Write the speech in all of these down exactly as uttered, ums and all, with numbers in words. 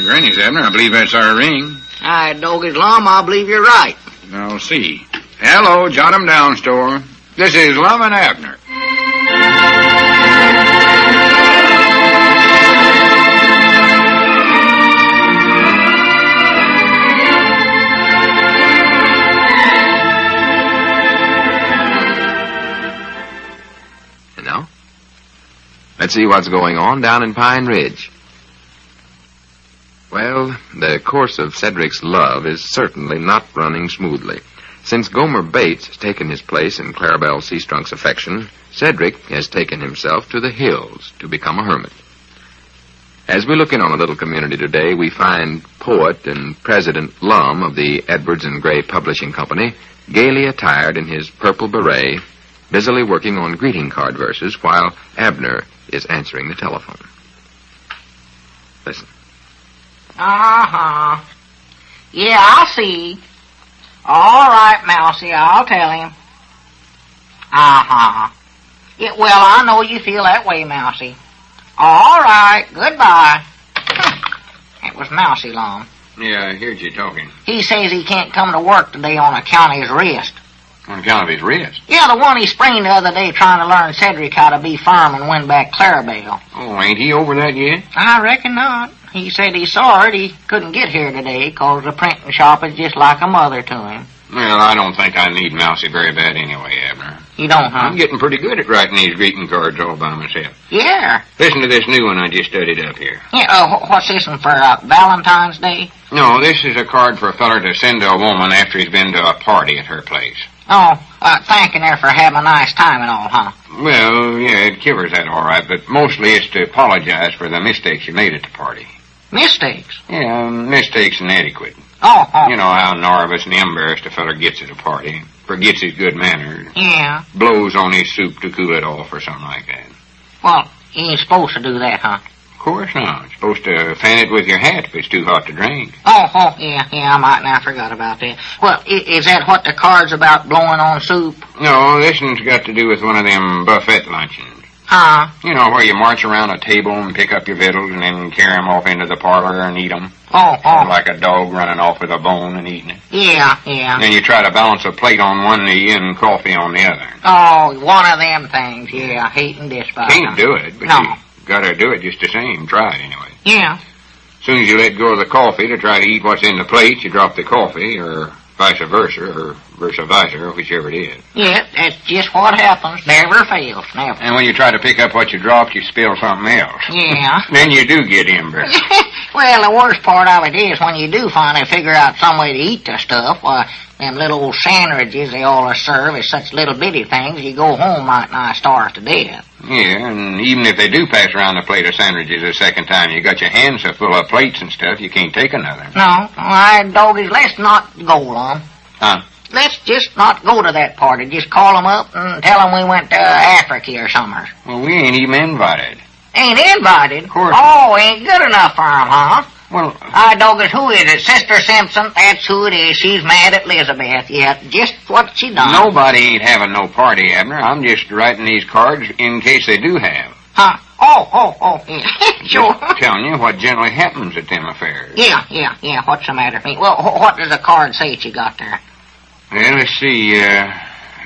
Granny's, Abner. I believe that's our ring. I dog his Lum, I believe you're right. I'll see. Hello, jot 'em down, store. This is Lum and Abner. And now, let's see what's going on down in Pine Ridge. Well, the course of Cedric's love is certainly not running smoothly. Since Gomer Bates has taken his place in Clarabelle Seastrunk's affection, Cedric has taken himself to the hills to become a hermit. As we look in on a little community today, we find poet and President Lum of the Edwards and Gray Publishing Company gaily attired in his purple beret, busily working on greeting card verses while Abner is answering the telephone. Listen. Uh-huh. Yeah, I'll see. All right, Mousie, I'll tell him. Uh-huh. Yeah, well, I know you feel that way, Mousie. All right, goodbye. It was Mousie Lum. Yeah, I heard you talking. He says he can't come to work today on account of his wrist. On account of his wrist? Yeah, the one he sprained the other day trying to learn Cedric how to be firm and win back Clarabelle. Oh, ain't he over that yet? I reckon not. He said he's sorry he couldn't get here today because the printing shop is just like a mother to him. Well, I don't think I need Mousie very bad anyway, Abner. You don't, huh? I'm getting pretty good at writing these greeting cards all by myself. Yeah. Listen to this new one I just studied up here. Yeah, uh, what's this one for, uh, Valentine's Day? No, this is a card for a feller to send to a woman after he's been to a party at her place. Oh, uh, thanking her for having a nice time and all, huh? Well, yeah, it covers that all right, but mostly it's to apologize for the mistakes you made at the party. Mistakes? Yeah, mistakes and etiquette. Oh, oh. You know how nervous and embarrassed a feller gets at a party. Forgets his good manners. Yeah. Blows on his soup to cool it off or something like that. Well, you ain't supposed to do that, huh? Of course not. You're supposed to fan it with your hat if it's too hot to drink. Oh, oh, yeah, yeah, I might now forgot about that. Well, i- is that what the card's about, blowing on soup? No, this one's got to do with one of them buffet luncheons. Huh? You know, where you march around a table and pick up your victuals and then carry 'em off into the parlor and eat 'em. Oh, oh. Like a dog running off with a bone and eating it. Yeah, yeah. Then you try to balance a plate on one knee and coffee on the other. Oh, one of them things, yeah, hate and despise. Can't do it, but No. you gotta do it just the same. Try it anyway. Yeah. As soon as you let go of the coffee to try to eat what's in the plate, you drop the coffee, or vice versa, or versa versa, or whichever it is. Yeah, that's just what happens. Never fails, never. And when you try to pick up what you dropped, you spill something else. Yeah. Then you do get embarrassed. Well, the worst part of it is when you do finally figure out some way to eat the stuff, why, them little old sandwiches they all serve as such little bitty things, you go home might nigh starve to death. Yeah, and even if they do pass around a plate of sandwiches a second time, you got your hands so full of plates and stuff, you can't take another. No, I doggies, let's not go, Lum. Huh? Let's just not go to that party. Just call them up and tell them we went to Africa or somewhere. Well, we ain't even invited. Ain't invited? Of course. Oh, ain't good enough for 'em, huh? Well, I doggies, who is it? Sister Simpson? That's who it is. She's mad at Elizabeth. Yeah, just what she done. nobody ain't having no party, Abner. I'm just writing these cards in case they do have. Huh? Oh, oh, oh, yeah. Sure. Just telling you what generally happens at them affairs. Yeah, yeah, yeah. What's the matter with me? Well, wh- what does the card say that you got there? Well, let's see, uh, uh,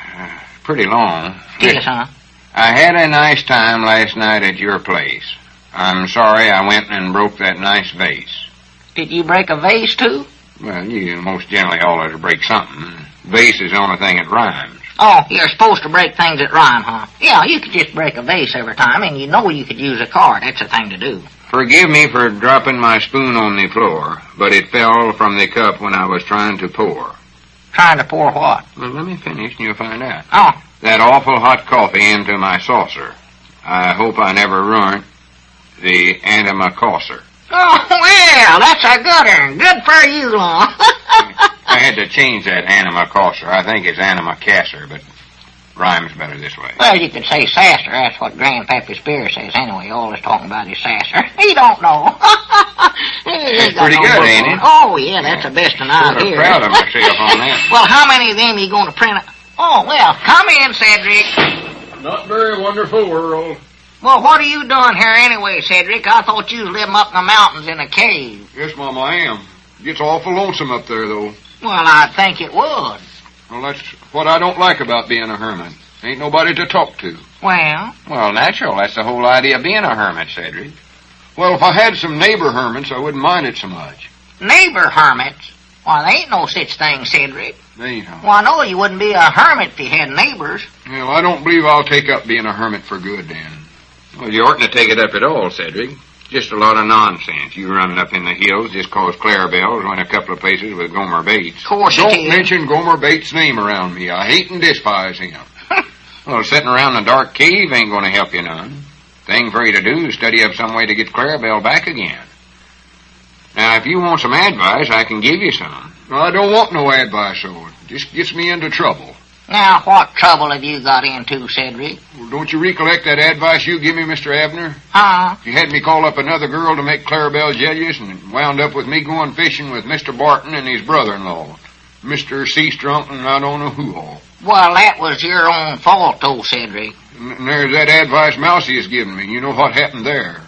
pretty long. Yes, huh? I had a nice time last night at your place. I'm sorry I went and broke that nice vase. Did you break a vase, too? Well, you most generally always break something. Vase is the only thing that rhymes. Oh, you're supposed to break things that rhyme, huh? Yeah, you could just break a vase every time, and you know you could use a card. That's the thing to do. Forgive me for dropping my spoon on the floor, but it fell from the cup when I was trying to pour. Trying to pour what? Well, let me finish and you'll find out. Oh. That awful hot coffee into my saucer. I hope I never ruined the antimacassar. Oh, well, that's a good one. Good for you, Lum. I had to change that antimacassar. I think it's antimacassar, but rhymes better this way. Well, you could say sasser. That's what Grandpappy Spears says anyway. All he's talking about is sasser. He don't know. He ain't got pretty no good, book ain't on it? Oh, yeah, that's the best one I've Sort of heard. proud of myself on that. Well, how many of them you going to print? Oh, well, come in, Cedric. Not very wonderful world. Well, what are you doing here anyway, Cedric? I thought you was living up in the mountains in a cave. Yes, Mama, I am. Gets awful lonesome up there, though. Well, I'd think it would. Well, that's what I don't like about being a hermit. Ain't nobody to talk to. Well? Well, natural. That's the whole idea of being a hermit, Cedric. Well, if I had some neighbor hermits, I wouldn't mind it so much. Neighbor hermits? Why, there ain't no such thing, Cedric. They ain't, huh? Well, I know you wouldn't be a hermit if you had neighbors. Well, I don't believe I'll take up being a hermit for good, then. Well, you oughtn't to take it up at all, Cedric. Just a lot of nonsense. You running up in the hills just 'cause Clarabelle's went a couple of places with Gomer Bates. Of course Don't it is. mention Gomer Bates' name around me. I hate and despise him. Well, sitting around in a dark cave ain't going to help you none. Thing for you to do is study up some way to get Clarabelle back again. Now, if you want some advice, I can give you some. Well, I don't want no advice, though. It just gets me into trouble. Now, what trouble have you got into, Cedric? Well, don't you recollect that advice you give me, Mister Abner? Huh? You had me call up another girl to make Clarabelle jealous and wound up with me going fishing with Mister Barton and his brother-in-law, Mister Seastrunk, and I don't know who all. Well, that was your own fault, though, Cedric. And there's that advice Mousy has given me. You know what happened there.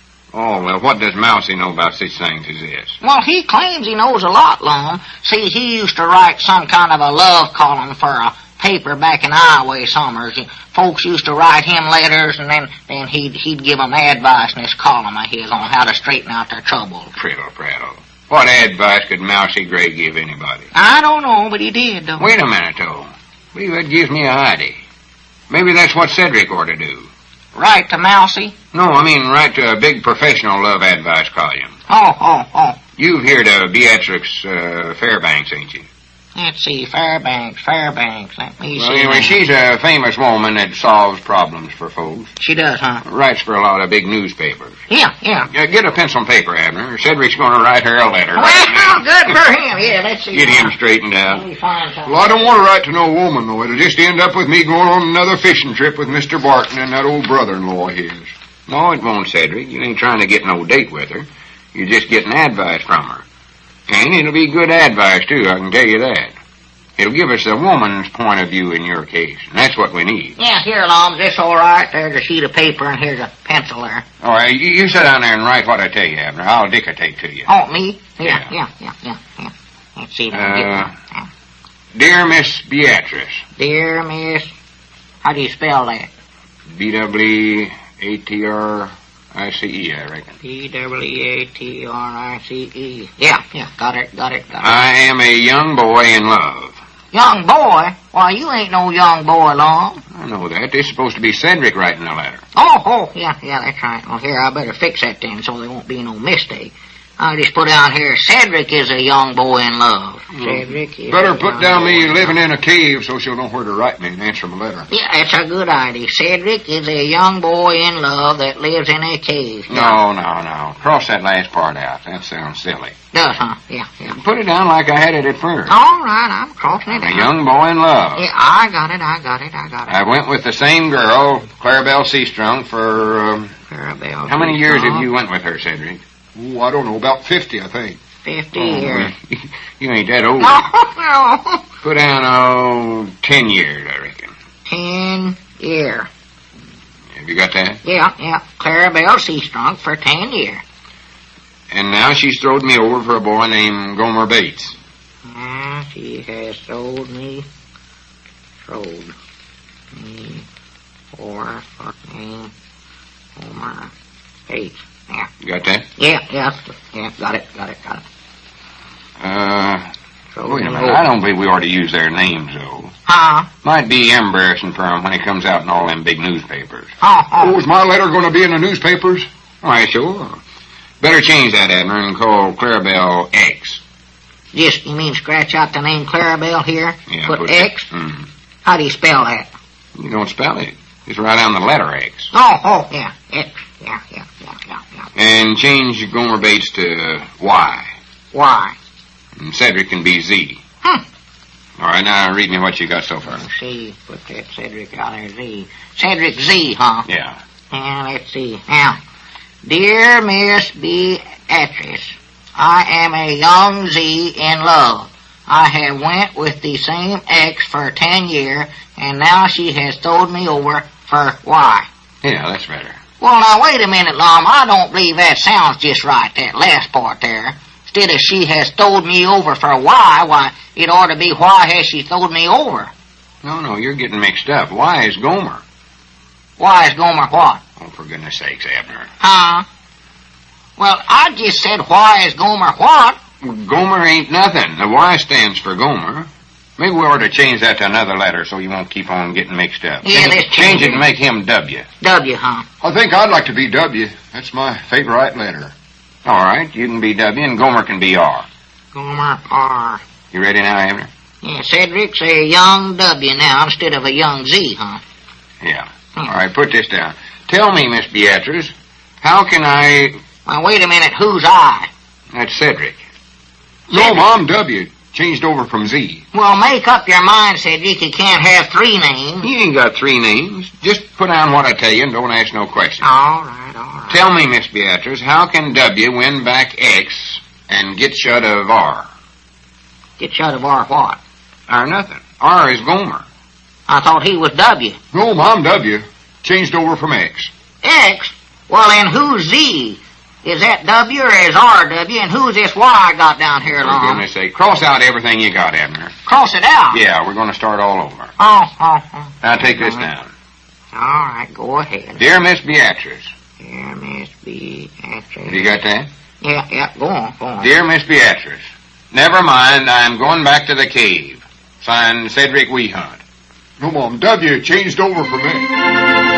Oh, well, what does Mousy know about such things as this? Well, he claims he knows a lot, Lum. See, he used to write some kind of a love column for a paper back in Iowa summers. Folks used to write him letters, and then, then he'd, he'd give them advice in this column of his on how to straighten out their trouble. Prittle, prattle. What advice could Mousy Gray give anybody? I don't know, but he did, though. Wait a minute, though. Well, that gives me an idea. Maybe that's what Cedric ought to do. Write to Mousy? No, I mean write to a big professional love advice column. Oh, oh, oh. You've heard of Beatrix uh, Fairbanks, ain't you? Let's see, Fairbanks, Fairbanks. Let me Well, see. anyway, she's a famous woman that solves problems for folks. She does, huh? Writes for a lot of big newspapers. Yeah, yeah. Uh, get a pencil and paper, Abner. Cedric's going to write her a letter. Well, good for him. Yeah, let's see. Get him straightened Let out. me find something. Well, I don't want to write to no woman, though. It'll just end up with me going on another fishing trip with Mister Barton and that old brother-in-law of his. No, it won't, Cedric. You ain't trying to get no date with her. You're just getting advice from her. And it'll be good advice, too, I can tell you that. It'll give us the woman's point of view in your case, and that's what we need. Yeah, here, Lum. This all right? There's a sheet of paper, and here's a pencil there. All right, you, you sit down there and write what I tell you, Abner. I'll dictate to you. Oh, me? Yeah, Yeah. yeah, yeah, yeah, yeah. Let's see if I can get Uh, one. Yeah. Dear Miss Beatrice, Dear Miss... How do you spell that? B W A T R I C E, I reckon. P W A T R I C E. Yeah, yeah, got it, got it, got it. I am a young boy in love. Young boy? Why, you ain't no young boy, Lum. I know that. This is supposed to be Cedric writing the letter. Oh, oh, yeah, yeah, that's right. Well, here, I better fix that then so there won't be no mistake. I'll just put down here, Cedric is a young boy in love. Cedric is Better a put young down me boy. living in a cave so she'll know where to write me and answer my letter. Yeah, that's a good idea. Cedric is a young boy in love that lives in a cave. No, no, no. Cross that last part out. That sounds silly. Does, huh? Yeah, yeah. Put it down like I had it at first. All right, I'm crossing it A out. young boy in love. Yeah, I got it, I got it, I got it. I went with the same girl, Clarabelle Seastrunk, for... Um, Clarabelle. how many years have Seastrunk. you went with her, Cedric? Oh, I don't know, about fifty, I think. Fifty Oh, years. you ain't that old. No, no. Put down, oh, ten years, I reckon. Ten year. Have you got that? Yeah, yeah. Clarabelle Seastrunk for ten year. And now she's throwed me over for a boy named Gomer Bates. Ah, she has sold me, sold me for fucking Homer Bates. Yeah, You got that? yeah, yeah, yeah. Got it, got it, got it. Uh, Sold wait a me minute. over. I don't believe we ought to use their names, though. Huh? Might be embarrassing for him when he comes out in all them big newspapers. Oh, Oh, oh. is my letter going to be in the newspapers? Why, sure. Better change that, Abner, and call Clarabelle X. Just, you mean scratch out the name Clarabelle here? Yeah, Put put X? Mm. How do you spell that? You don't spell it. Just write down the letter X. Oh, oh, yeah, X. Yeah, yeah, yeah, yeah, yeah. And change Gomer Bates to Y. Why? And Cedric can be Z. Hmm. All right, now read me what you got so far. Let's see, put that Cedric out there, Z. Cedric Z, huh? Yeah. Yeah, let's see. Now, dear Miss Beatrice, I am a young Z in love. I have went with the same X for ten year, and now she has throwed me over for Y. Yeah, that's better. Well, now, wait a minute, Lum. I don't believe that sounds just right, that last part there. Instead of she has throwed me over for why, why, it ought to be why has she throwed me over? No, no, you're getting mixed up. Why is Gomer? Why is Gomer what? Oh, for goodness sakes, Abner. Huh? Well, I just said why is Gomer what? Gomer ain't nothing. The Y stands for Gomer. Maybe we ought to change that to another letter so you won't keep on getting mixed up. Yeah, let's change, change it it. and make him W. W, huh? I think I'd like to be W. That's my favorite letter. All right, you can be W and Gomer can be R. Gomer R. You ready now, Abner? Yeah, Cedric's a young W now instead of a young Z, huh? Yeah. Hmm. All right, put this down. Tell me, Miss Beatrice, how can I... Well, wait a minute, who's I? That's Cedric. No, Mom, W. Changed over from Z. Well, make up your mind, Cedric. You can't have three names. You ain't got three names. Just put down what I tell you and don't ask no questions. All right, all right. Tell me, Miss Beatrice, how can W win back X and get shut of R? Get shut of R what? R nothing. R is Gomer. I thought he was W. No, Mom, W. Changed over from X. X? Well, then who's Z? Is that W or is R W? And who's this Y I got down here, For Lum? goodness sake, cross out everything you got, Abner. Cross it out. Yeah, we're going to start all over. Oh, oh, oh. Now take this down. All right, go ahead. Dear Miss Beatrice. Dear Miss Beatrice. Have you got that? Yeah, yeah, go on, go on. Dear Miss Beatrice, never mind, I'm going back to the cave. Signed, Cedric Weehunt. No, Mom, W. Changed over from X.